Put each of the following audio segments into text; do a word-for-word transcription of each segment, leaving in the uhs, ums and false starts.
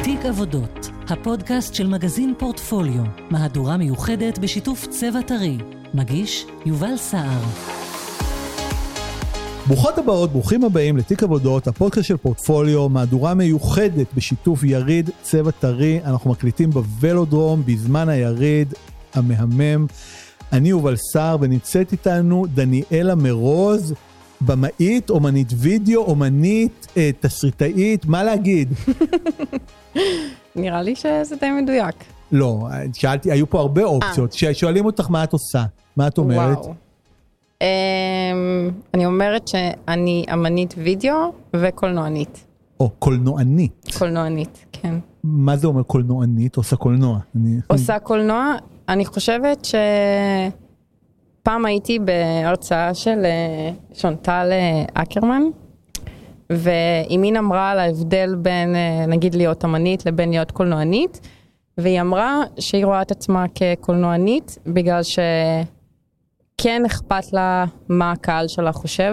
תיק עבודות, הפודקאסט של מגזין פורטפוליו, מהדורה מיוחדת בשיתוף צבע טרי. מגיש יובל סער. ברוכות הבאות, ברוכים הבאים לתיק עבודות, הפודקאסט של פורטפוליו, מהדורה מיוחדת בשיתוף יריד צבע טרי. אנחנו מקליטים בוולודרום בזמן היריד המהמם. אני יובל סער ונמצאת איתנו דניאלה מרוז, במאית, אומנית וידאו, אומנית, אה, תסריטאית, מה להגיד? נראה לי שזה די מדויק. לא, שאלתי, היו פה הרבה אופציות, ששואלים אותך מה את עושה, מה את אומרת? וואו. Um, אני אומרת שאני אמנית וידאו וקולנוענית. או, קולנוענית. קולנוענית, כן. מה זה אומר קולנוענית? עושה קולנוע. אני... עושה קולנוע, אני חושבת ש... פעם הייתי בהרצאה של שונטל אקרמן, ואימין אמרה על ההבדל בין, נגיד, להיות אמנית לבין להיות קולנוענית, והיא אמרה שהיא רואה את עצמה כקולנוענית, בגלל שכן אכפת לה מה הקהל שלה חושב.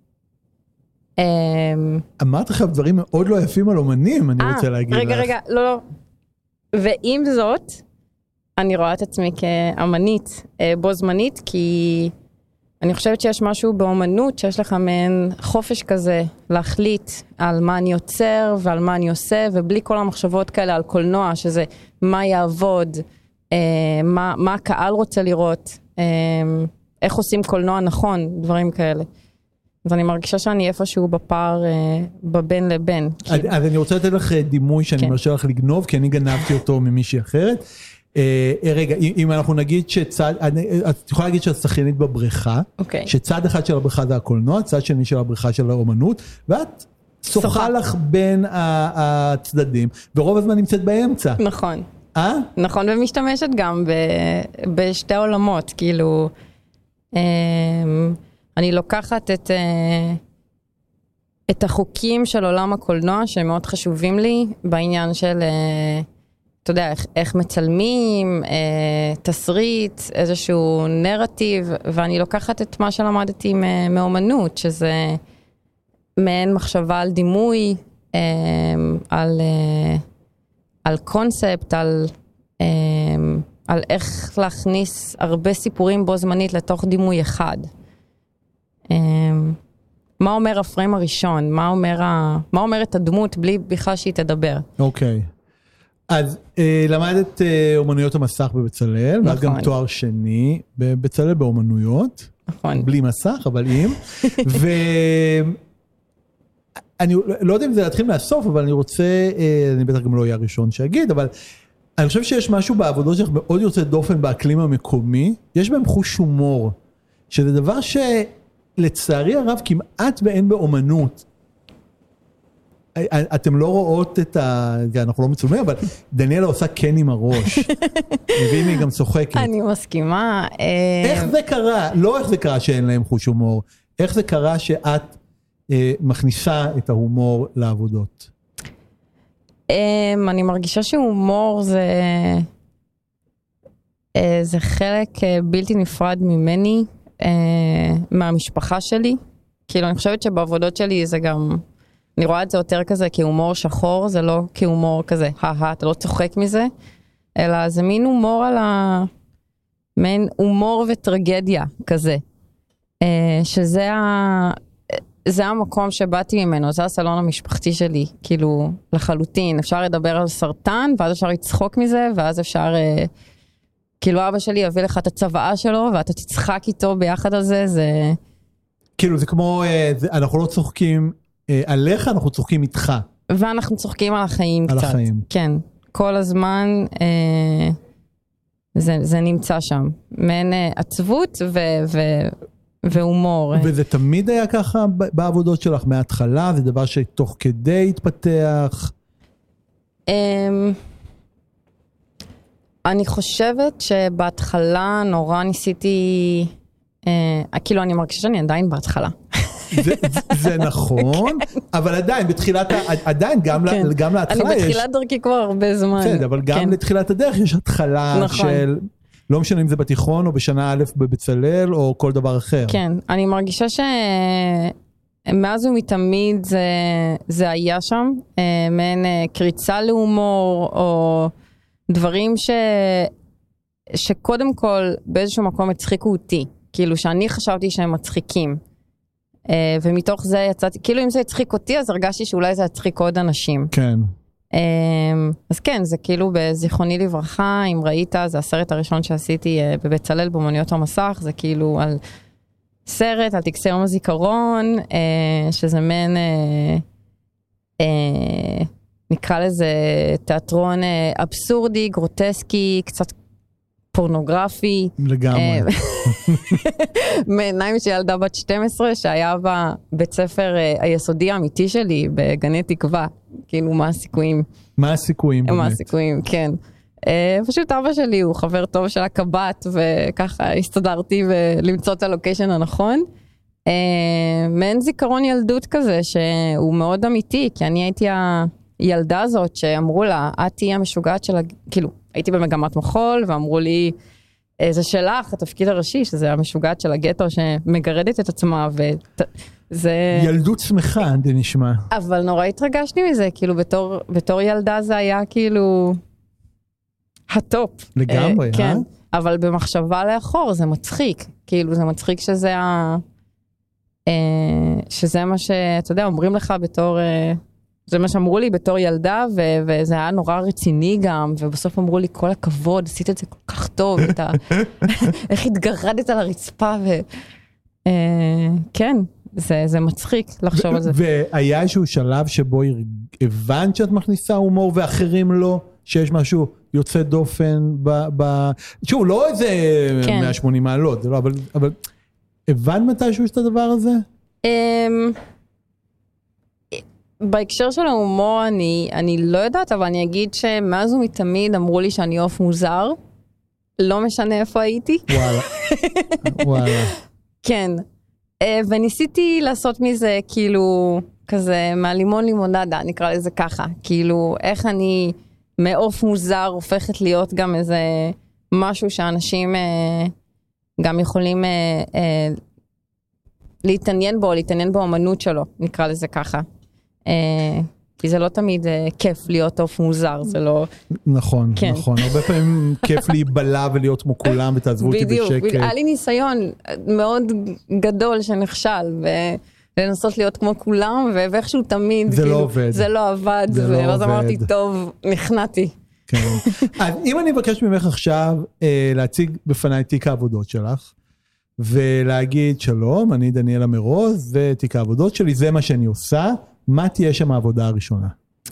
אמרת לך דברים מאוד לא יפים על אומנים, אני רוצה להגיד לך. רגע, רגע, לא, לא. ועם זאת, אני רואה את עצמי כאמנית בו זמנית, כי אני חושבת שיש משהו באומנות שיש לך מעין חופש כזה להחליט על מה אני יוצר ועל מה אני עושה, ובלי כל המחשבות כאלה על קולנוע, שזה מה יעבוד, מה, מה הקהל רוצה לראות, איך עושים קולנוע נכון, דברים כאלה. אז אני מרגישה שאני איפשהו בפער בבין לבין. אז אני רוצה לתת לך דימוי שאני מרשה לך לגנוב, כי אני גנבתי אותו ממישהי אחרת. רגע, אם אנחנו נגיד שצד, את יכולה להגיד שאת שחיינית בבריכה, שצד אחד של הבריכה זה הקולנוע, צד שני של הבריכה של האומנות, ואת שוחה לך בין הצדדים, ורוב הזמן נמצאת באמצע. נכון. אה? נכון, ומשתמשת גם בשתי עולמות, כאילו, אני לוקחת את, את החוקים של עולם הקולנוע, שהם מאוד חשובים לי, בעניין של... אתה יודע, איך, איך מצלמים, אה, תסריט, איזשהו נרטיב, ואני לוקחת את מה שלמדתי מאומנות, שזה מעין מחשבה על דימוי, אה, על, אה, על קונספט, על, אה, על איך להכניס הרבה סיפורים בו זמנית לתוך דימוי אחד. אה, מה אומר הפריים הראשון? מה אומר, ה, מה אומרת הדמות בלי בכלל שהיא תדבר? אוקיי. Okay. אז אה, למדת אה, אומנויות המסך בבצלאל, נכון. ואז גם תואר שני בבצלאל באומנויות, נכון. בלי מסך, אבל עם, ואני לא יודע אם זה להתחיל מהסוף, אבל אני רוצה, אה, אני בטח גם לא אהיה הראשון שאגיד, אבל אני חושב שיש משהו בעבודות שלך מאוד יוצא דופן באקלים המקומי, יש בהם חוש הומור, שזה דבר שלצערי הרב כמעט ואין באומנות, אתם לא רואות את ה... אנחנו לא מצולמים, אבל דניאלה עושה כן עם הראש. והנה היא גם צוחקת. אני מסכימה. איך זה קרה? לא איך זה קרה שאין להם חוש הומור. איך זה קרה שאת מכניסה את ההומור לעבודות? אני מרגישה שהומור זה... זה חלק בלתי נפרד ממני, מהמשפחה שלי. כאילו, אני חושבת שבעבודות שלי זה גם... אני רואה את זה יותר כזה כהומור שחור, זה לא כהומור כזה, הא, אתה לא צוחק מזה, אלא זה מין הומור על ה... מין הומור וטרגדיה כזה, שזה ה... זה המקום שבאתי ממנו, זה הסלון המשפחתי שלי, כאילו לחלוטין, אפשר לדבר על סרטן, ואז אפשר לצחוק מזה, ואז אפשר, כאילו אבא שלי יביא לך את הצוואה שלו, ואתה תצחק איתו ביחד על זה, זה... כאילו זה כמו, אנחנו לא צוחקים, עליך אנחנו צוחקים איתך. ואנחנו צוחקים על החיים על קצת. על החיים. כן. כל הזמן אה, זה, זה נמצא שם. מעין אה, עצבות ו, ו, והומור. וזה תמיד היה ככה בעבודות שלך מההתחלה? זה דבר שתוך כדי התפתח? אה, אני חושבת שבהתחלה נורא ניסיתי, אה, כאילו אני מרגישה שאני עדיין בהתחלה. זה, זה נכון, אבל עדיין, בתחילת, עדיין, גם, כן. לה, גם להתחלה אני יש... אני בתחילת דרכי כבר הרבה זמן. בסדר, אבל גם כן. לתחילת הדרך יש התחלה נכון. של... לא משנה אם זה בתיכון או בשנה א' בבצלאל או כל דבר אחר. כן, אני מרגישה ש... מאז ומתמיד זה, זה היה שם, מעין קריצה להומור, או דברים ש, שקודם כל באיזשהו מקום הצחיקו אותי, כאילו שאני חשבתי שהם מצחיקים, ומתוך זה יצאתי, כאילו אם זה הצחיק אותי, אז הרגשתי שאולי זה יצחיק עוד אנשים. כן. אז כן, זה כאילו בזיכרוני לברכה, אם ראית, זה הסרט הראשון שעשיתי בבצלאל באומנויות המסך, זה כאילו על סרט, על טקסי יום הזיכרון, שזה מן, נקרא לזה תיאטרון אבסורדי, גרוטסקי, קצת פורנוגרפי. לגמרי. מעיניים של ילדה בת שתים עשרה, שהיה בבית ספר היסודי האמיתי שלי, בגני תקווה. כאילו, מה הסיכויים? מה הסיכויים באמת? מה הסיכויים, כן. פשוט אבא שלי הוא חבר טוב של הקב"ט, וככה הסתדרתי ולמצוא את הלוקיישן הנכון. מעין זיכרון ילדות כזה, שהוא מאוד אמיתי, כי אני הייתי הילדה הזאת שאמרו לה, את תהיי המשוגעת של, כאילו, הייתי במגמת מחול, ואמרו לי, זה שלך, התפקיד הראשי, שזה המשוגעת של הגטו, שמגרדת את עצמה, וזה... ילדות שמחה, זה נשמע. אבל נורא התרגשתי מזה, כאילו, בתור, בתור ילדה זה היה כאילו... הטופ. לגמרי, אה? כן. אה? אבל במחשבה לאחור, זה מצחיק. כאילו, זה מצחיק שזה ה... שזה מה שאתה יודע, אומרים לך בתור... זה מה שאמרו לי בתור ילדה, ו- וזה היה נורא רציני גם, ובסוף אמרו לי, כל הכבוד, עשית את זה כל כך טוב, אתה... איך התגרדת על הרצפה, ו... כן, זה, זה מצחיק לחשוב על זה. והיה איזשהו שלב שבו הבנת שאת מכניסה הומור, ואחרים לא, שיש משהו יוצא דופן, ב... ב... שוב, לא איזה כן. מאה ושמונים מעלות, לא, אבל, אבל הבנת מתישהו את הדבר הזה? בהקשר של ההומור אני, אני לא יודעת, אבל אני אגיד שמאז ומתמיד אמרו לי שאני אוף מוזר, לא משנה איפה הייתי. וואלה, וואלה. כן, וניסיתי לעשות מזה כאילו כזה מהלימון לימונדה, נקרא לזה ככה, כאילו איך אני מאוף מוזר הופכת להיות גם איזה משהו שאנשים גם יכולים להתעניין בו, להתעניין באמנות שלו, נקרא לזה ככה. כי זה לא תמיד כיף להיות אוף מוזר, זה לא... נכון, נכון. הרבה פעמים כיף להיבלה ולהיות כמו כולם, ותעזבו אותי בשקט. בדיוק, היה לי ניסיון מאוד גדול שנכשל, ולנסות להיות כמו כולם, ואיכשהו תמיד... זה לא עובד. זה לא עבד, ואז אמרתי, טוב, נכנעתי. כן. אז אם אני מבקש ממך עכשיו להציג בפניי תיק העבודות שלך, ולהגיד שלום, אני דניאלה מרוז, זה תיק העבודות שלי, זה מה שאני עושה, מה תהיה שם העבודה הראשונה?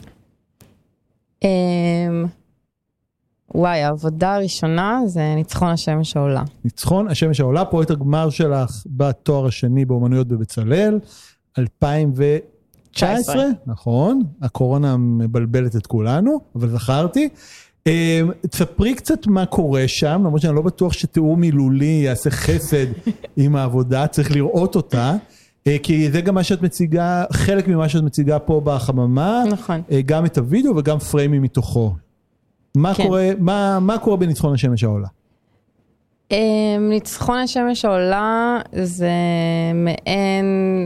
וואי, העבודה הראשונה זה ניצחון השמש העולה. ניצחון השמש העולה, פרויקט הגמר שלך בתואר השני באומנויות בבצלאל, אלפיים ותשע עשרה, נכון, הקורונה מבלבלת את כולנו, אבל זכרתי. תספרי קצת מה קורה שם, למרות שאני לא בטוח שתיאור מילולי יעשה חסד עם העבודה, צריך לראות אותה, כי זה גם מה שאת מציגה, חלק ממה שאת מציגה פה בחממה, נכון. גם את הוידאו וגם פריימים מתוכו. מה כן. קורה, מה, מה קורה בניצחון השמש העולה? ניצחון השמש העולה זה מעין,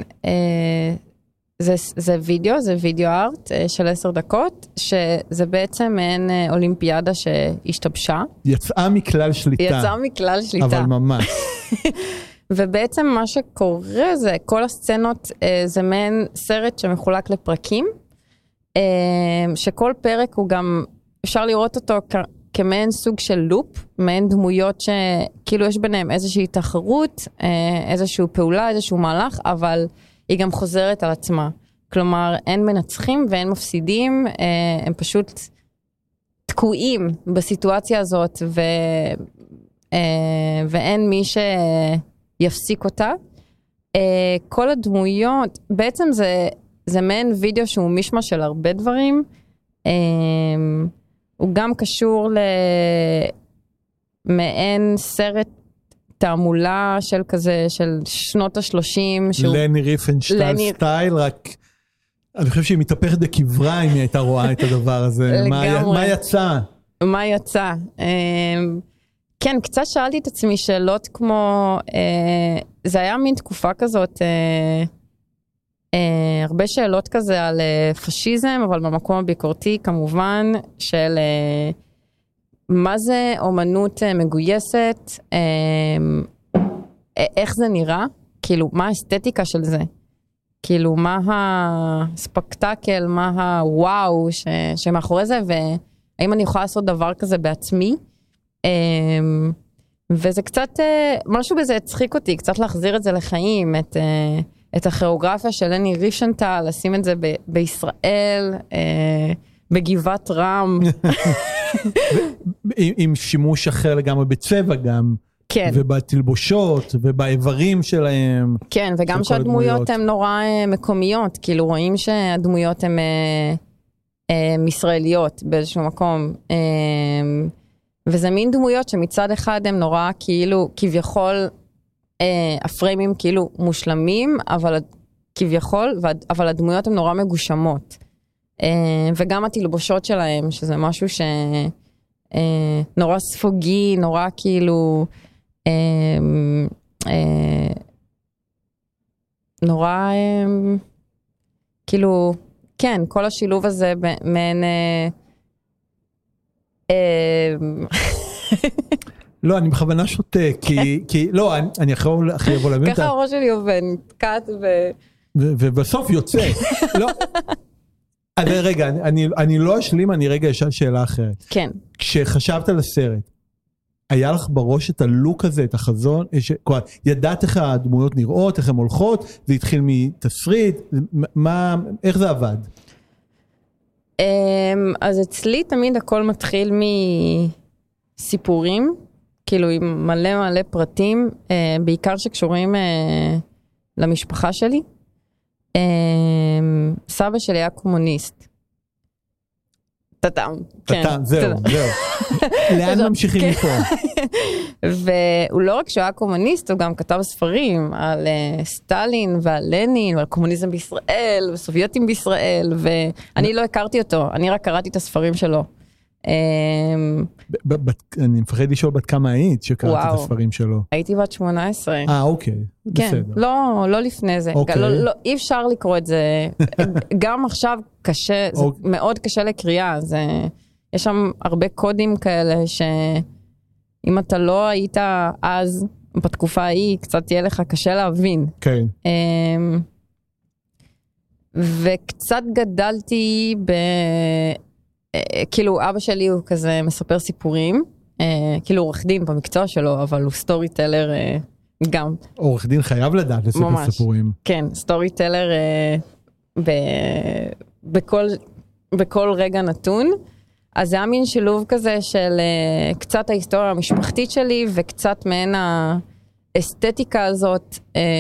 זה, זה וידאו, זה וידאו ארט של עשר דקות, שזה בעצם מעין אולימפיאדה שהשתבשה. יצאה מכלל שליטה. יצאה מכלל שליטה. אבל ממש. ובעצם מה שקורה זה, כל הסצנות זה מעין סרט שמחולק לפרקים, שכל פרק הוא גם, אפשר לראות אותו כ- כמעין סוג של לופ, מעין דמויות שכאילו יש ביניהם איזושהי תחרות, איזושהי פעולה, איזשהו מהלך, אבל היא גם חוזרת על עצמה. כלומר, אין מנצחים ואין מפסידים, הם פשוט תקועים בסיטואציה הזאת, ו... ואין מי שיפסיק אותה. כל הדמויות, בעצם זה, זה מעין וידאו שהוא משמע של הרבה דברים, הוא גם קשור למעין סרט תעמולה של כזה, של שנות השלושים. לני ריפנשטל סטייל, רק אני חושב שהיא מתהפכת בקברה אם היא הייתה רואה את הדבר הזה. מה יצא? מה יצא? כן, קצת שאלתי את עצמי שאלות כמו, זה היה מין תקופה כזאת, אה, הרבה שאלות כזה על אה, פשיזם, אבל במקום הביקורתי כמובן, של אה, מה זה אומנות אה, מגויסת, אה, איך זה נראה, כאילו מה האסתטיקה של זה, כאילו מה הספקטקל, מה הוואו ש, שמאחורי זה, והאם אני יכולה לעשות דבר כזה בעצמי, אה, וזה קצת, משהו בזה הצחיק אותי, קצת להחזיר את זה לחיים, את, את הכיאוגרפיה של לני ריפנטל, לשים את זה ב, בישראל, בגבעת רם. עם שימוש אחר לגמרי בצבע גם. כן. ובתלבושות, ובאיברים שלהם. כן, וגם שהדמויות הן נורא מקומיות, כאילו רואים שהדמויות הן ישראליות באיזשהו מקום. וזה מין דמויות שמצד אחד הם נורא כאילו, כביכול, אה, הפריימים כאילו מושלמים, אבל כביכול, אבל הדמויות הן נורא מגושמות. אה, וגם התלבושות שלהם, שזה משהו ש... אה, נורא ספוגי, נורא כאילו... אה, אה, נורא... אה, כאילו... כן, כל השילוב הזה בין... אה, לא, אני בכוונה שותה, כי לא, אני אחרי יבוא להבין ככה הראש שלי עובד, נתקעת ו... ובסוף יוצא. לא. אז רגע, אני לא אשלים, אני רגע אשאל שאלה אחרת. כן. כשחשבת על הסרט, היה לך בראש את הלוק הזה, את החזון, ידעת איך הדמויות נראות, איך הן הולכות, זה התחיל מתסריט, איך זה עבד? אז אצלי תמיד הכל מתחיל מסיפורים, כאילו עם מלא מלא פרטים, בעיקר שקשורים למשפחה שלי. סבא שלי היה קומוניסט. טאטאם. טאטאם, זהו, זהו. לאן ממשיכים מפה? והוא לא רק שהוא היה קומוניסט, הוא גם כתב ספרים על סטלין ועל לנין, ועל קומוניזם בישראל, וסובייטים בישראל, ואני לא הכרתי אותו, אני רק קראתי את הספרים שלו. אני מפחד לשאול בת כמה היית שקראת את הספרים שלו. הייתי בת שמונה עשרה. אה, אוקיי, בסדר. כן, לא לפני זה. אי אפשר לקרוא את זה. גם עכשיו קשה, זה מאוד קשה לקריאה. יש שם הרבה קודים כאלה שאם אתה לא היית אז, בתקופה ההיא, קצת תהיה לך קשה להבין. כן. וקצת גדלתי ב... כאילו אבא שלי הוא כזה מספר סיפורים, כאילו עורך דין במקצוע שלו, אבל הוא סטורי טלר גם. עורך דין חייב לדעת לספר סיפורים. כן, סטורי טלר בכל רגע נתון. אז זה היה מין שילוב כזה של קצת ההיסטוריה המשפחתית שלי, וקצת מעין האסתטיקה הזאת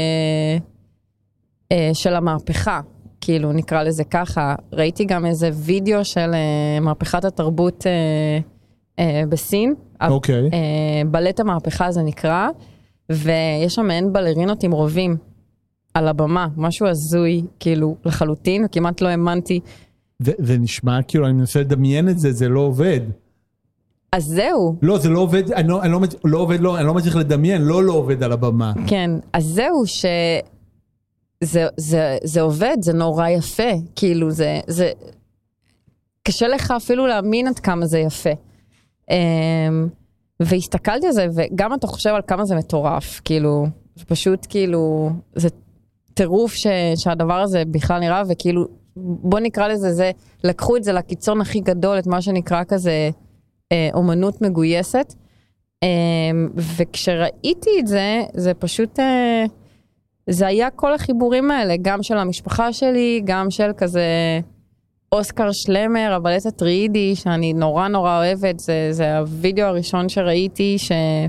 של המהפכה. כאילו נקרא לזה ככה, ראיתי גם איזה וידאו של uh, מהפכת התרבות uh, uh, בסין. אוקיי. Okay. Uh, בלט המהפכה זה נקרא, ויש שם מעין בלרינות עם רובים על הבמה, משהו הזוי, כאילו לחלוטין, וכמעט לא האמנתי. זה, זה נשמע כאילו, אני מנסה לדמיין את זה, זה לא עובד. אז זהו. לא, זה לא עובד, אני לא, אני לא, לא עובד, לא, אני לא מצליח לדמיין, לא לא עובד על הבמה. כן, אז זהו ש... זה, זה, זה עובד, זה נורא יפה, כאילו זה, זה, קשה לך אפילו להאמין עד כמה זה יפה. והסתכלתי על זה, וגם אתה חושב על כמה זה מטורף, כאילו, זה פשוט כאילו, זה טירוף ש, שהדבר הזה בכלל נראה, וכאילו, בוא נקרא לזה, זה, לקחו את זה לקיצון הכי גדול, את מה שנקרא כזה, אומנות מגויסת, וכשראיתי את זה, זה פשוט... זה היה כל החיבורים האלה, גם של המשפחה שלי, גם של כזה אוסקר שלמר, הבלט הטרידי, שאני נורא נורא אוהבת, זה, זה הווידאו הראשון שראיתי,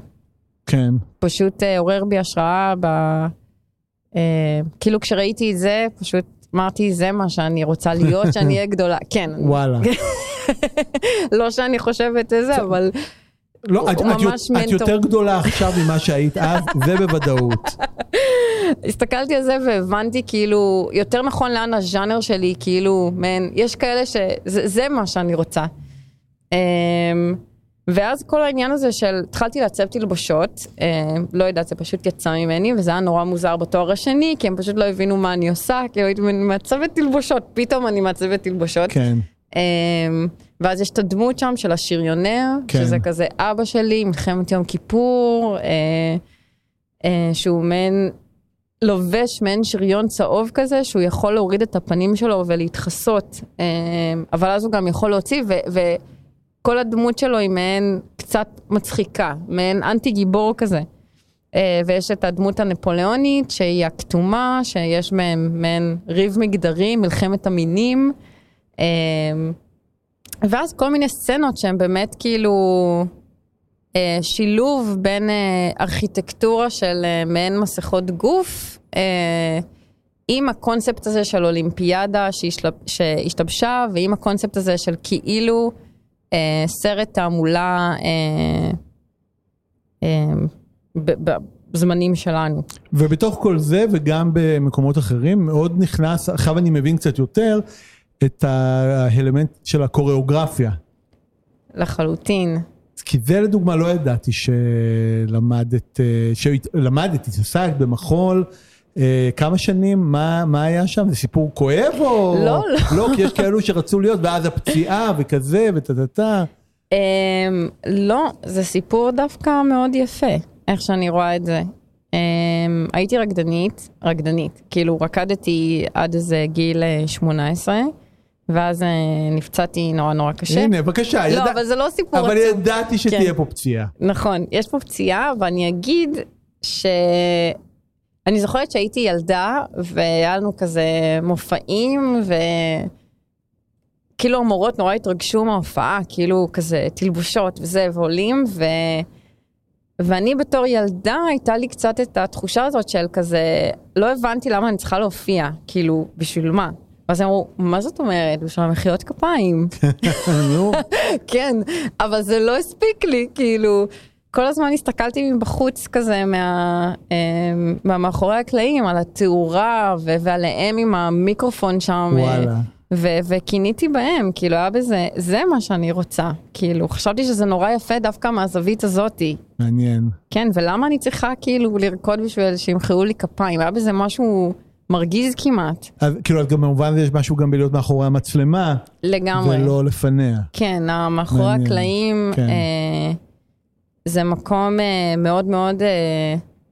שפשוט כן. עורר בי השראה, ב... אה, כאילו כשראיתי את זה, פשוט אמרתי, זה מה שאני רוצה להיות, שאני אהיה גדולה. כן. וואלה. לא שאני חושבת את זה, אבל... לא, את, את, את יותר גדולה עכשיו ממה שהיית אז, זה בוודאות. הסתכלתי על זה והבנתי כאילו, יותר נכון לאן הז'אנר שלי, כאילו, מן, יש כאלה שזה זה מה שאני רוצה. ואז כל העניין הזה של, התחלתי לעצב תלבושות, אה, לא יודעת, זה פשוט יצא ממני, וזה היה נורא מוזר בתואר השני, כי הם פשוט לא הבינו מה אני עושה, כי הייתי מעצבת תלבושות, פתאום אני מעצבת תלבושות. כן. אה, ואז יש את הדמות שם של השריונר, כן. שזה כזה אבא שלי, מלחמת יום כיפור, אה, אה, שהוא מעין, לובש מעין שריון צהוב כזה, שהוא יכול להוריד את הפנים שלו ולהתחסות, אה, אבל אז הוא גם יכול להוציא, ו... ו כל הדמות שלו היא מעין קצת מצחיקה, מעין אנטי גיבור כזה. ויש את הדמות הנפוליאונית, שהיא הכתומה, שיש מהם מעין ריב מגדרי, מלחמת המינים. ואז כל מיני סצנות שהן באמת כאילו שילוב בין ארכיטקטורה של מעין מסכות גוף, עם הקונספט הזה של אולימפיאדה שהשתבשה, ועם הקונספט הזה של כאילו, אה, סרט תעמולה אה, אה, בזמנים שלנו. ובתוך כל זה וגם במקומות אחרים מאוד נכנס, עכשיו אני מבין קצת יותר, את האלמנט של הקוריאוגרפיה. לחלוטין. כי זה לדוגמה לא ידעתי שלמדת, שלמדתי, שעסקת במחול, כמה שנים, מה, מה היה שם? זה סיפור כואב או? לא, לא. לא, כי יש כאלו שרצו להיות, ואז הפציעה וכזה וטטטה. לא, זה סיפור דווקא מאוד יפה, איך שאני רואה את זה. הייתי רקדנית, רקדנית, כאילו רקדתי עד איזה גיל שמונה עשרה, ואז נפצעתי נורא נורא קשה. הנה, בבקשה. לא, ידע... אבל זה לא סיפור אבל עצוב. ידעתי שתהיה כן. פה פציעה. נכון, יש פה פציעה, ואני אגיד ש... אני זוכרת שהייתי ילדה, והיה לנו כזה מופעים, וכאילו המורות נורא התרגשו מההופעה, כאילו כזה תלבושות וזה, ועולים, ו... ואני בתור ילדה, הייתה לי קצת את התחושה הזאת של כזה, לא הבנתי למה אני צריכה להופיע, כאילו, בשביל מה? ואז הם אמרו, מה זאת אומרת? בשביל המחיאות כפיים. נו. כן, אבל זה לא הספיק לי, כאילו... כל הזמן הסתכלתי מבחוץ כזה, מה, מהמאחורי הקלעים, על התאורה, ועליהם עם המיקרופון שם. וואלה. וכיניתי בהם, כאילו היה בזה, זה מה שאני רוצה. כאילו, חשבתי שזה נורא יפה דווקא מהזווית הזאת. מעניין. כן, ולמה אני צריכה כאילו לרקוד בשביל שימחאו לי כפיים? היה בזה משהו מרגיז כמעט. אז כאילו, אז גם במובן זה יש משהו גם בלהיות מאחורי המצלמה. לגמרי. ולא לפניה. כן, מאחורי הקלעים... כן. אה, זה מקום אה, מאוד מאוד, אה,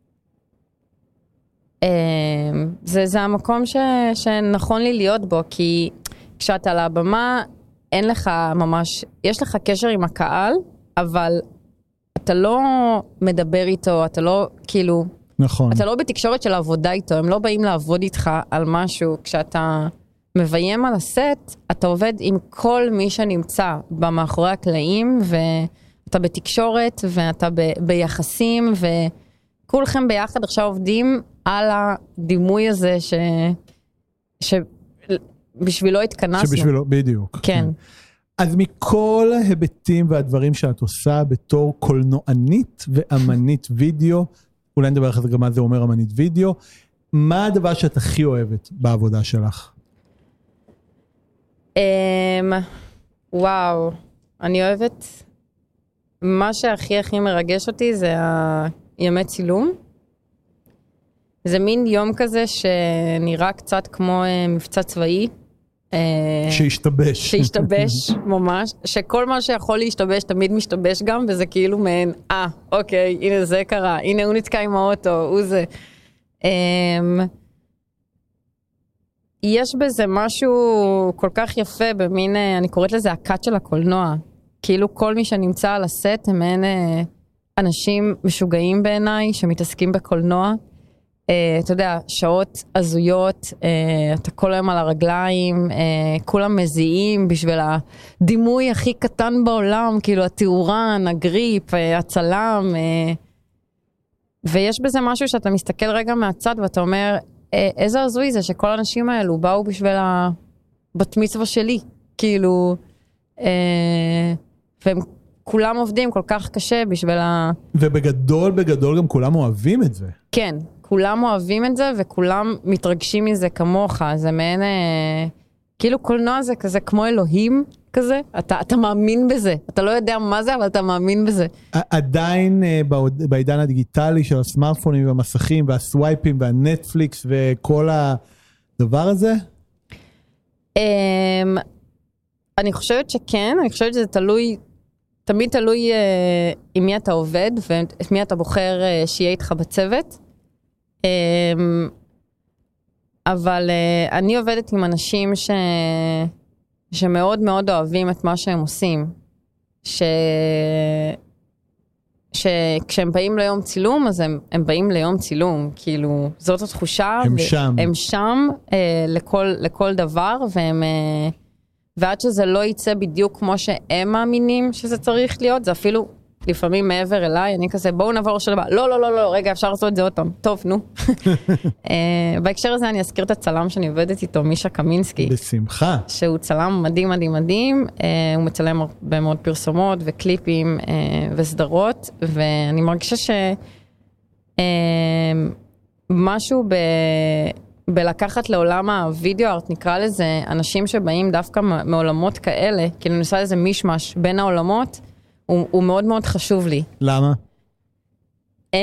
אה, זה, זה המקום ש, שנכון לי להיות בו, כי כשאתה על הבמה, אין לך ממש, יש לך קשר עם הקהל, אבל אתה לא מדבר איתו, אתה לא, כאילו, נכון. אתה לא בתקשורת של עבודה איתו, הם לא באים לעבוד איתך על משהו, כשאתה מביים על הסט, אתה עובד עם כל מי שנמצא במאחורי הקלעים, ו... אתה בתקשורת, ואתה ב- ביחסים, וכולכם ביחד עכשיו עובדים על הדימוי הזה, ש... שבשבילו התכנסנו. שבשבילו, בדיוק. כן. אז מכל ההיבטים והדברים שאת עושה בתור קולנוענית ואמנית וידאו, אולי נדבר אחרי זה גם מה זה אומר אמנית וידאו, מה הדבר שאת הכי אוהבת בעבודה שלך? וואו, אני אוהבת... מה שהכי הכי מרגש אותי זה הימי צילום. זה מין יום כזה שנראה קצת כמו מבצע צבאי. שהשתבש. שהשתבש ממש. שכל מה שיכול להשתבש תמיד משתבש גם, וזה כאילו מעין, אה, אוקיי, הנה זה קרה, הנה הוא נתקע עם האוטו, הוא זה. יש בזה משהו כל כך יפה במין, אני קוראת לזה הקאט של הקולנוע. כאילו כל מי שנמצא על הסט הם אין אנשים משוגעים בעיניי שמתעסקים בקולנוע. אתה יודע, שעות הזויות, אתה כל היום על הרגליים, כולם מזיעים בשביל הדימוי הכי קטן בעולם, כאילו התאורן, הגריפ, הצלם. ויש בזה משהו שאתה מסתכל רגע מהצד ואתה אומר, איזה הזוי זה שכל האנשים האלו באו בשביל הבת מצווה שלי. כאילו... והם כולם עובדים כל כך קשה בשביל ה... ובגדול, בגדול גם כולם אוהבים את זה. כן, כולם אוהבים את זה, וכולם מתרגשים מזה כמוך. זה מעין... כאילו קולנוע זה כזה כמו אלוהים כזה, אתה, אתה מאמין בזה, אתה לא יודע מה זה, אבל אתה מאמין בזה. עדיין בעידן הדיגיטלי של הסמארטפונים והמסכים והסווייפים והנטפליקס וכל הדבר הזה? אני חושבת שכן, אני חושבת שזה תלוי, תמיד תלוי עם מי אתה עובד ואת מי אתה בוחר שיהיה איתך בצוות. אבל אני עובדת עם אנשים ש... שמאוד מאוד אוהבים את מה שהם עושים. ש... שכשהם באים ליום צילום, אז הם, הם באים ליום צילום. כאילו, זאת התחושה. הם ו... שם. הם שם אה, לכל, לכל דבר, והם... אה, ועד שזה לא יצא בדיוק כמו שהם מאמינים שזה צריך להיות, זה אפילו לפעמים מעבר אליי, אני כזה, בואו נעבור לשאלה הבאה. לא, לא, לא, לא, רגע, אפשר לעשות את זה עוד פעם. טוב, נו. בהקשר הזה אני אזכיר את הצלם שאני עובדת איתו, מישה קמינסקי. בשמחה. שהוא צלם מדהים, מדהים, מדהים. הוא מצלם הרבה מאוד פרסומות וקליפים וסדרות, ואני מרגישה שמשהו ב... בלקחת לעולם הווידאו ארט, נקרא לזה, אנשים שבאים דווקא מעולמות כאלה, כאילו נעשה לזה מישמש בין העולמות, הוא, הוא מאוד מאוד חשוב לי. למה? Um,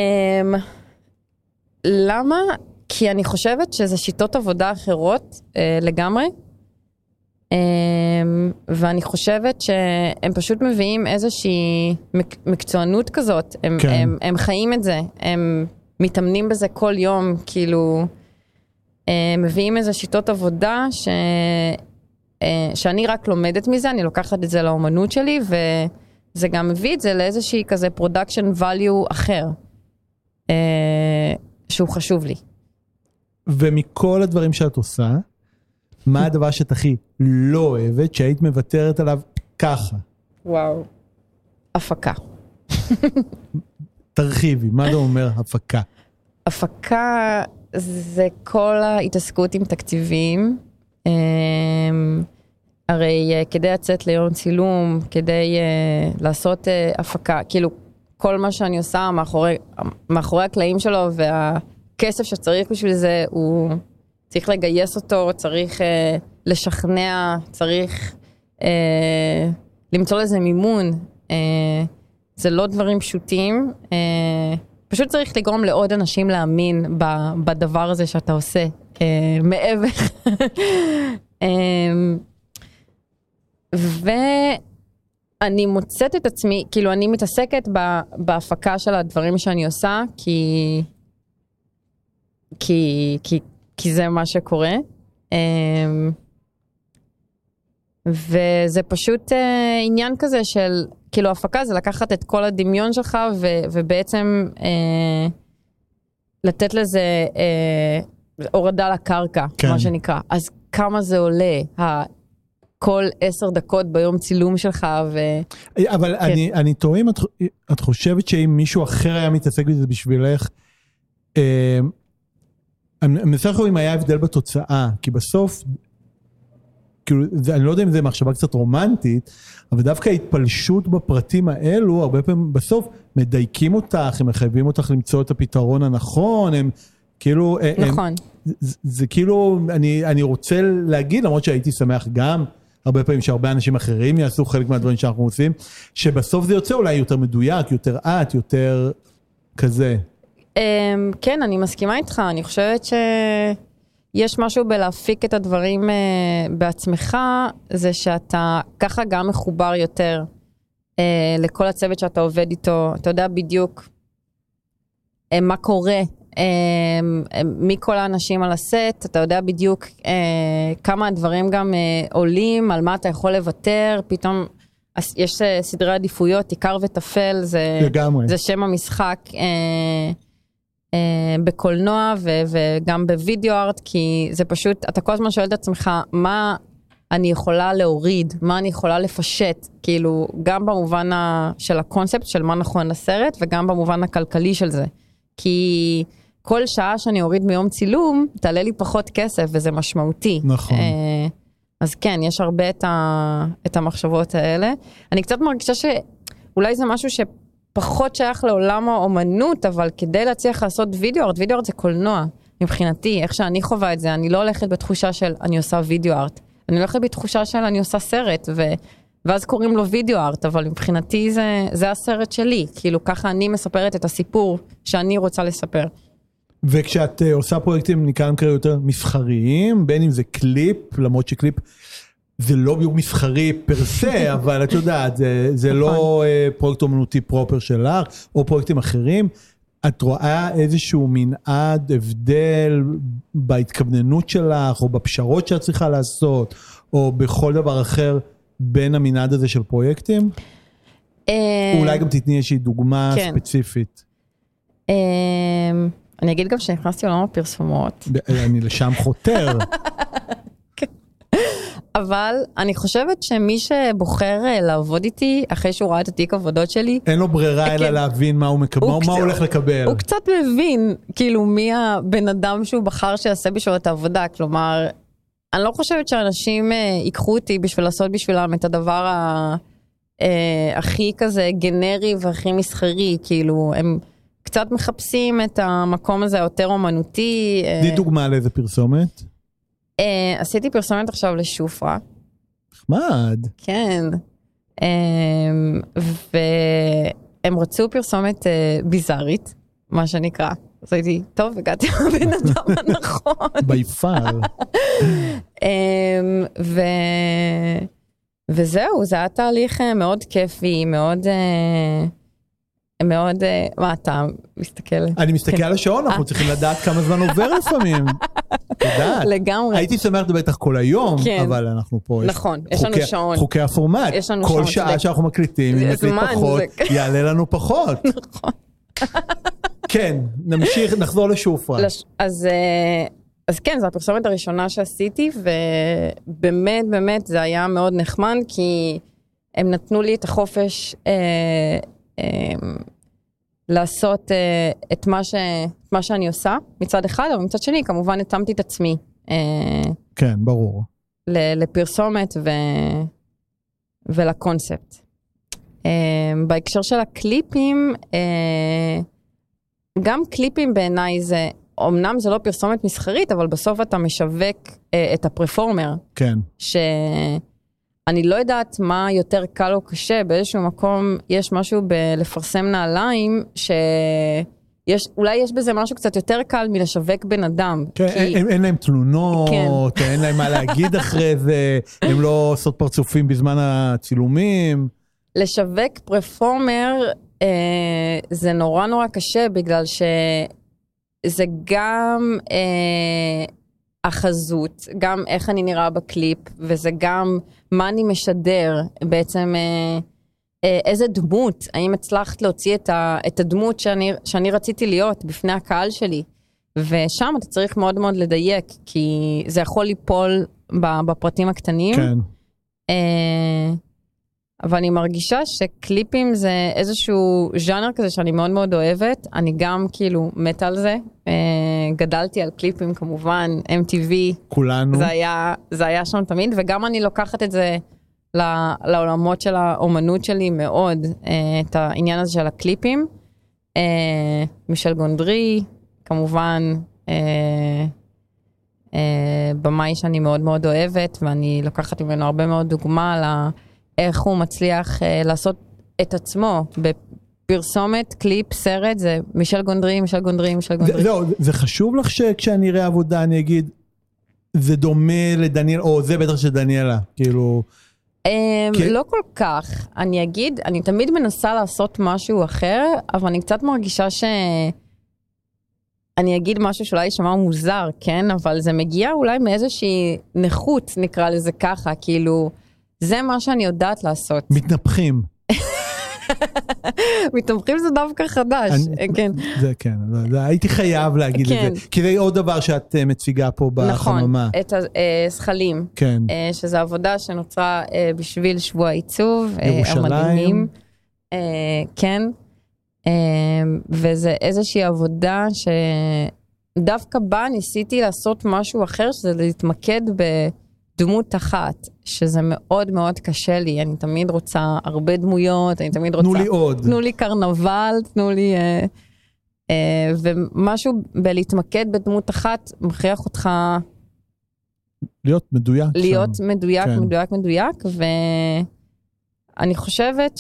למה? כי אני חושבת שזה שיטות עבודה אחרות uh, לגמרי, um, ואני חושבת שהם פשוט מביאים איזושהי מק, מקצוענות כזאת, הם, כן. הם, הם חיים את זה, הם מתאמנים בזה כל יום, כאילו, הם מביאים איזה שיטות עבודה ש, uh, שאני רק לומדת מזה, אני לוקחת את זה לאומנות שלי, ו... זה גם מביא את זה לאיזושהי כזה production value אחר, אה, שהוא חשוב לי. ומכל הדברים שאת עושה, מה הדבר שאת הכי לא אוהבת, שהיית מוותרת עליו ככה? וואו, הפקה. תרחיבי, מה זה אומר הפקה? הפקה זה כל ההתעסקות עם תקציבים, אה, הרי uh, כדי לצאת ליום צילום, כדי uh, לעשות uh, הפקה, כאילו כל מה שאני עושה מאחורי, מאחורי הקלעים שלו, והכסף שצריך בשביל זה, הוא צריך לגייס אותו, צריך uh, לשכנע, צריך uh, למצוא לזה מימון. Uh, זה לא דברים פשוטים, uh, פשוט צריך לגרום לעוד אנשים להאמין ב- בדבר הזה שאתה עושה, uh, מעבר. uh, ואני מוצאת את עצמי, כאילו אני מתעסקת בהפקה של הדברים שאני עושה, כי, כי, כי, כי זה מה שקורה. וזה פשוט עניין כזה של, כאילו הפקה זה לקחת את כל הדמיון שלך, ו, ובעצם לתת לזה הורדה לקרקע, כן. מה שנקרא. אז כמה זה עולה, כל עשר דקות ביום צילום שלך, ו... אבל כן. אני, אני טועה אם את, את חושבת שאם מישהו אחר היה מתעסק בזה בשבילך, אה, אני מנסה לחשוב אם היה הבדל בתוצאה, כי בסוף, כאילו, זה, אני לא יודע אם זה מחשבה קצת רומנטית, אבל דווקא ההתפלשות בפרטים האלו, הרבה פעמים בסוף מדייקים אותך, הם מחייבים אותך למצוא את הפתרון הנכון, הם כאילו... נכון. הם, זה, זה כאילו, אני, אני רוצה להגיד, למרות שהייתי שמח גם, הרבה פעמים שהרבה אנשים אחרים יעשו חלק מהדברים שאנחנו עושים, שבסוף זה יוצא אולי יותר מדויק, יותר עט, יותר כזה. כן, אני מסכימה איתך, אני חושבת שיש משהו בלהפיק את הדברים בעצמך, זה שאתה ככה גם מחובר יותר לכל הצוות שאתה עובד איתו, אתה יודע בדיוק מה קורה, מכל האנשים על הסט, אתה יודע בדיוק כמה הדברים גם עולים, על מה אתה יכול לוותר, פתאום יש סדרי עדיפויות, עיקר וטפל, זה, זה שם המשחק בקולנוע וגם בווידאו ארט, כי זה פשוט, אתה כל הזמן שואל את עצמך, מה אני יכולה להוריד, מה אני יכולה לפשט, כאילו גם במובן של הקונספט, של מה נכון לסרט, וגם במובן הכלכלי של זה, כי כל שעה שאני אוריד מיום צילום, תעלה לי פחות כסף, וזה משמעותי. נכון. אז כן, יש הרבה את, ה, את המחשבות האלה. אני קצת מרגישה שאולי זה משהו שפחות שייך לעולם האומנות, אבל כדי להצליח לעשות וידאו ארט, וידאו ארט זה קולנוע, מבחינתי, איך שאני חווה את זה, אני לא הולכת בתחושה של אני עושה וידאו ארט, אני הולכת בתחושה של אני עושה סרט, ואז קוראים לו וידאו ארט, אבל מבחינתי זה, זה הסרט שלי, כאילו ככה אני מספרת את הסיפור שאני רוצה לספר. וכשאת uh, עושה פרויקטים, נקרא להם כאלה יותר מסחריים, בין אם זה קליפ, למרות שקליפ זה לא בדיוק מסחרי פרסה, אבל את יודעת, זה, זה לא uh, פרויקט אומנותי פרופר שלך, או פרויקטים אחרים, את רואה איזשהו מנעד, הבדל בהתכווננות שלך, או בפשרות שאת צריכה לעשות, או בכל דבר אחר בין המנעד הזה של פרויקטים? אולי גם תתני איזושהי דוגמה ספציפית. אני אגיד גם שנכנסתי לעולם הפרסומות. אני לשם חותר. אבל אני חושבת שמי שבוחר לעבוד איתי, אחרי שהוא ראה את התיק עבודות שלי, אין לו ברירה אלא להבין מה הוא מקבל, מה הוא הולך לקבל. הוא קצת מבין, כאילו, מי הבן אדם שהוא בחר שיעשה בשביל את העבודה, כלומר, אני לא חושבת שאנשים ייקחו אותי בשביל לעשות בשבילם את הדבר הכי כזה גנרי והכי מסחרי, כאילו, הם קצת מחפשים את המקום הזה יותר אומנותי. די דוגמה לאיזה פרסומת? עשיתי פרסומת עכשיו לשופרה. נחמד. כן. והם רצו פרסומת ביזארית, מה שנקרא. אז הייתי, טוב, הגעתי לבן אדם הנכון. ביפר. וזהו, זה היה תהליך מאוד כיפי, מאוד... מאוד, מה אתה מסתכל? אני מסתכל על השעון, אנחנו צריכים לדעת כמה זמן עובר לפעמים. תדעת. לגמרי. הייתי שמח בטח כל היום, אבל אנחנו פה... נכון, יש לנו שעון. חוקי הפורמט. כל שעה שאנחנו מקליטים, אם נקליט פחות, יעלה לנו פחות. נכון. כן, נמשיך, נחזור לשופרה. אז... אז כן, זו הפרסומת הראשונה שעשיתי, ובאמת, באמת, זה היה מאוד נחמד, כי הם נתנו לי את החופש אה, אה, לעשות אה, את מה, ש, מה שאני עושה, מצד אחד, אבל מצד שני, כמובן, התאמתי את עצמי. אה, כן, ברור. לפרסומת ו, ולקונספט. אה, בהקשר של הקליפים, אה, גם קליפים בעיניי זה... אמנם זה לא פרסומת מסחרית, אבל בסוף אתה משווק אה, את הפרפורמר. כן. שאני לא יודעת מה יותר קל או קשה, באיזשהו מקום יש משהו בלפרסם נעליים, שיש, אולי יש בזה משהו קצת יותר קל מלשווק בן אדם. כן, כי... אין, אין להם תלונות, כן. אין להם מה להגיד אחרי זה, הם לא עושות פרצופים בזמן הצילומים. לשווק פרפורמר אה, זה נורא נורא קשה, בגלל ש... זה גם אה, החזות, גם איך אני נראה בקליפ, וזה גם מה אני משדר, בעצם אה, אה, איזה דמות, האם הצלחת להוציא את, ה, את הדמות שאני, שאני רציתי להיות בפני הקהל שלי, ושם אתה צריך מאוד מאוד לדייק, כי זה יכול ליפול בפרטים הקטנים. כן. אה, אבל אני מרגישה שקליפים זה איזשהו ז'אנר כזה שאני מאוד מאוד אוהבת, אני גם כאילו מת על זה, גדלתי על קליפים כמובן, אם טי וי, כולנו. זה היה, זה היה שם תמיד, וגם אני לוקחת את זה לעולמות של האומנות שלי מאוד, את העניין הזה של הקליפים, מישל גונדרי, כמובן, במאי שאני מאוד מאוד אוהבת, ואני לוקחת ממנו הרבה מאוד דוגמה ל... איך הוא מצליח אה, לעשות את עצמו בפרסומת, קליפ, סרט, זה מישל גונדרי, מישל גונדרי, מישל גונדרי. זה, זה, זה חשוב לך שכשאני אראה עבודה אני אגיד, זה דומה לדניאל, או זה בטח של דניאלה, כאילו... אה, כי... לא כל כך, אני אגיד, אני תמיד מנסה לעשות משהו אחר, אבל אני קצת מרגישה ש... אני אגיד משהו שאולי ישמע מוזר, כן? אבל זה מגיע אולי מאיזושהי נכות, נקרא לזה ככה, כאילו... זה מה שאני יודעת לעשות. מתנפחים. מתנפחים זה דווקא חדש. כן. זה כן, הייתי חייב להגיד את זה. כי זה עוד דבר שאת מציגה פה בחממה. נכון, את השכלים. כן. שזו עבודה שנוצרה בשביל שבוע עיצוב. ירושלים. כן. וזה איזושהי עבודה שדווקא בה ניסיתי לעשות משהו אחר, שזה להתמקד ב... דמות אחת, שזה מאוד מאוד קשה לי, אני תמיד רוצה הרבה דמויות, אני תמיד רוצה... תנו לי עוד. תנו לי קרנבל, תנו לי... אה, אה, ומשהו בלהתמקד בדמות אחת, מכריח אותך... להיות מדויק. להיות שם. מדויק, כן. מדויק, מדויק, ו... אני חושבת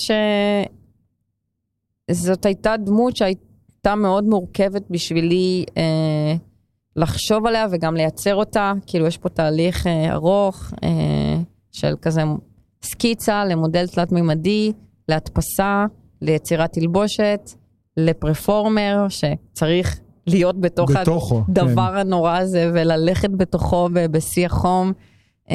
שזאת הייתה דמות שהייתה מאוד מורכבת בשבילי אה, לחשוב עליה וגם לייצר אותה, כאילו יש פה תהליך אה, ארוך אה, של כזה סקיצה למודל תלת-ממדי, להדפסה, ליצירת תלבושת, לפרפורמר שצריך להיות בתוך בתוכו, הדבר כן. הנורא הזה וללכת בתוכו בשיא החום. אה,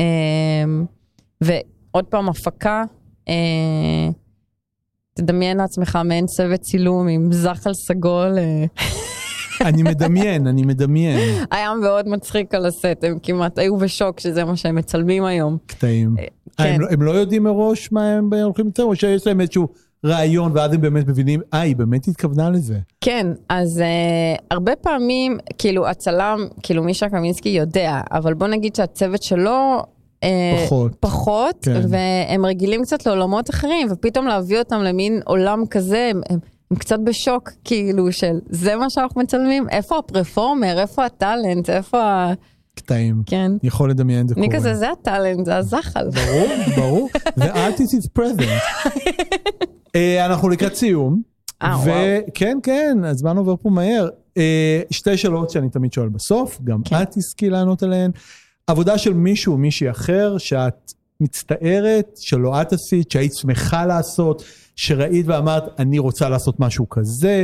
ועוד פעם הפקה, אה, תדמיין לעצמך מעין צוות צילום עם זחל סגול. אה. אני מדמיין, אני מדמיין. היה מאוד מצחיק על הסט, הם כמעט היו בשוק שזה מה שהם מצלמים היום. קטעים. כן. הם, הם לא יודעים מראש מה הם הולכים לצלם, או שיש להם איזשהו רעיון, ואז הם באמת מבינים, אה, היא באמת התכוונה לזה. כן, אז uh, הרבה פעמים, כאילו, הצלם, כאילו, מישה קמינסקי יודע, אבל בוא נגיד שהצוות שלו, uh, פחות. פחות, כן. והם רגילים קצת לעולמות אחרים, ופתאום להביא אותם למין עולם כזה, הם, הם, הם קצת בשוק, כאילו, של זה מה שאנחנו מצלמים, איפה הפרפורמר, איפה הטלנט, איפה ה... קטעים. כן. יכול לדמיין את זה קורה. אני כזה, זה הטלנט, זה הזחל. ברור, ברור. The artist is present. אנחנו לקראת סיום. אה, וואו. כן, כן, הזמן עובר פה מהר. שתי שאלות שאני תמיד שואל בסוף, גם את תזכי לענות עליהן. עבודה של מישהו או מישהי אחר, שאת מצטערת, שלא את עשית, שהיית שמחה לעשות, שראית ואמרת, אני רוצה לעשות משהו כזה,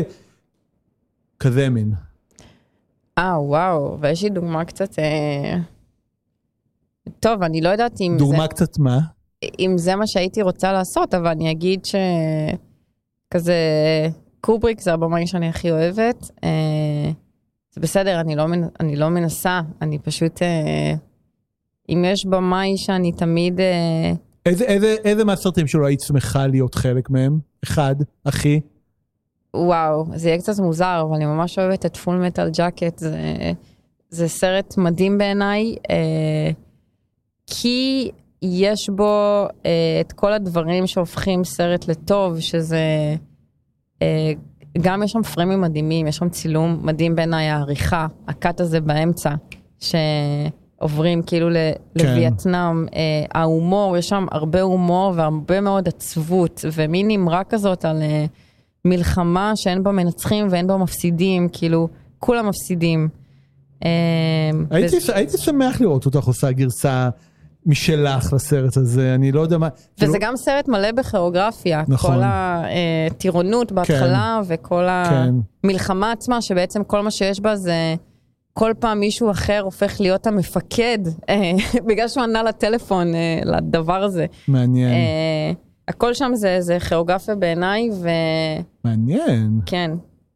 כזה מין. אה, וואו, ויש לי דוגמה קצת... אה... טוב, אני לא יודעת אם דוגמה זה... קצת מה? אם זה מה שהייתי רוצה לעשות, אבל אני אגיד שכזה... קובריק זה הבמאי שאני הכי אוהבת. אה... זה בסדר, אני לא, מנ... אני לא מנסה, אני פשוט... אה... אם יש במאי שאני תמיד... אה... איזה, איזה, איזה מהסרטים שלו היית שמחה להיות חלק מהם? אחד, אחי? וואו, זה יהיה קצת מוזר, אבל אני ממש אוהבת את פול מטל ג'קט, זה, זה סרט מדהים בעיניי, אה, כי יש בו אה, את כל הדברים שהופכים סרט לטוב, שזה, אה, גם יש שם פרמים מדהימים, יש שם צילום מדהים בעיניי, העריכה, הקאט הזה באמצע, שעוברים כאילו ל, כן. לווייטנאם, אה, ההומור, יש שם הרבה הומור והרבה מאוד עצבות, ומין נמרה כזאת על... אה, מלחמה שאין בה מנצחים ואין בה מפסידים, כאילו, כולם מפסידים. הייתי, הייתי שמח לראות אותך עושה גרסה משלך לסרט הזה, אני לא יודע מה... וזה גם סרט מלא בכיאוגרפיה, כל הטירונות בהתחלה, וכל המלחמה עצמה, שבעצם כל מה שיש בה זה, כל פעם מישהו אחר הופך להיות המפקד, בגלל שהוא ענה לטלפון, לדבר הזה. מעניין. הכל שם זה, זה כיאוגרפיה בעיניי, ו... מעניין. כן.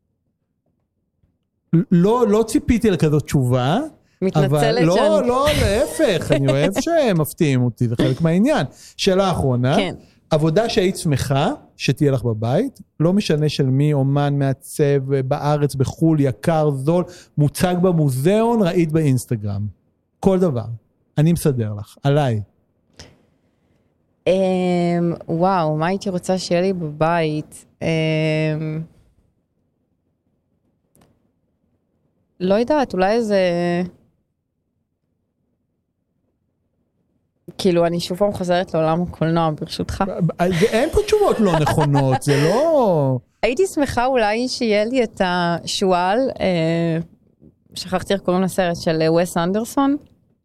לא, לא ציפיתי לכזאת תשובה. מתנצלת לא, שאני... לא, לא, להפך, אני אוהב שהם מפתיעים אותי, זה חלק מהעניין. שאלה האחרונה. כן. עבודה שהיית שמחה, שתהיה לך בבית, לא משנה של מי, אומן, מעצב, בארץ, בחול, יקר, זול, מוצג במוזיאון, ראית באינסטגרם. כל דבר. אני מסדר לך, עליי. וואו, מה הייתי רוצה שיהיה לי בבית? לא יודעת, אולי איזה... כאילו, אני שוב פעם חוזרת לעולם הקולנוע, ברשותך. אין פה תשובות לא נכונות, זה לא... הייתי שמחה אולי שיהיה לי את השואל, שכחתי איך קוראים לסרט, של ווס אנדרסון.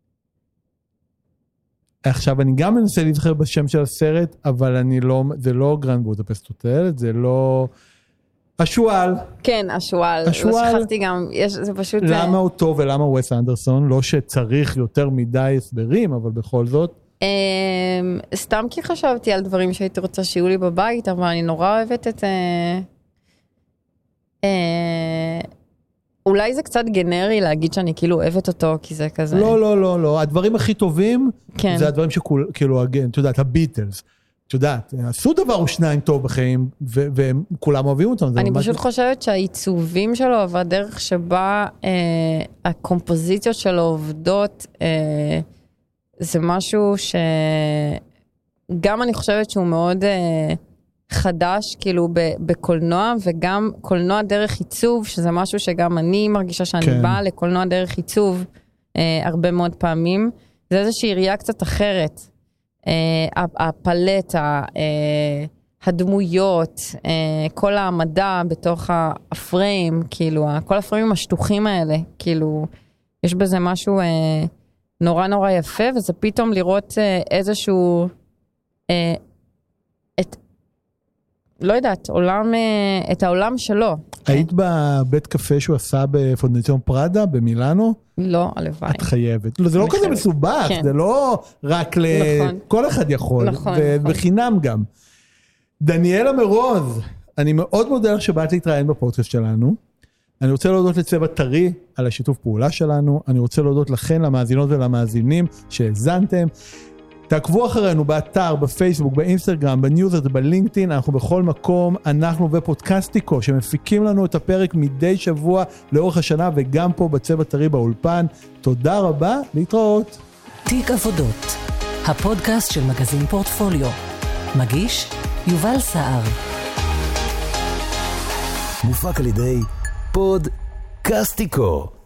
עכשיו, אני גם מנסה להזכר בשם של הסרט, אבל אני לא, זה לא גרנד בודפסט הוטל, זה לא... השואל. כן, השואל. השואל. לא שכחתי גם, יש, זה פשוט... למה הוא טוב ולמה ווס אנדרסון? לא שצריך יותר מדי הסברים, אבל בכל זאת. סתם כי חשבתי על דברים שהייתי רוצה שיהיו לי בבית, אבל אני נורא אוהבת את... אולי זה קצת גנרי להגיד שאני כאילו אוהבת אותו, כי זה כזה... לא, לא, לא, לא. הדברים הכי טובים, כן. זה הדברים שכאילו, את יודעת, הביטלס. את יודעת, עשו דבר או שניים טוב בחיים, והם כולם אוהבים אותם. אני פשוט חושבת שהעיצובים שלו, והדרך שבה אה, הקומפוזיציות שלו עובדות, אה, זה משהו שגם אני חושבת שהוא מאוד אה, חדש, כאילו בקולנוע, וגם קולנוע דרך עיצוב, שזה משהו שגם אני מרגישה שאני כן. באה לקולנוע דרך עיצוב אה, הרבה מאוד פעמים. זה איזושהי ראייה קצת אחרת. הפלטה, הדמויות, כל המדע בתוך הפריים, כאילו, כל הפריימים השטוחים האלה, כאילו, יש בזה משהו נורא נורא יפה, וזה פתאום לראות איזשהו, את, לא יודעת, עולם, את העולם שלו. היית בבית קפה שהוא עשה בפונדציון פראדה במילאנו? לא, הלוואי. את חייבת. לא, זה לא כזה מסובך, זה לא רק ל... כל אחד יכול, ובחינם גם. דניאלה מרוז, אני מאוד מודה לך שבאת להתראיין בפודקאסט שלנו. אני רוצה להודות לצבע טרי על השיתוף פעולה שלנו. אני רוצה להודות לכן, למאזינות ולמאזינים שהזנתם. תעקבו אחרינו באתר, בפייסבוק, באינסטגרם, בניוזר, בלינקדאין, אנחנו בכל מקום, אנחנו ופודקאסטיקו, שמפיקים לנו את הפרק מדי שבוע לאורך השנה, וגם פה בצבע טרי באולפן. תודה רבה, להתראות. תיק עבודות, הפודקאסט של מגזין פורטפוליו. מגיש יובל סער. מופק על ידי פודקאסטיקו.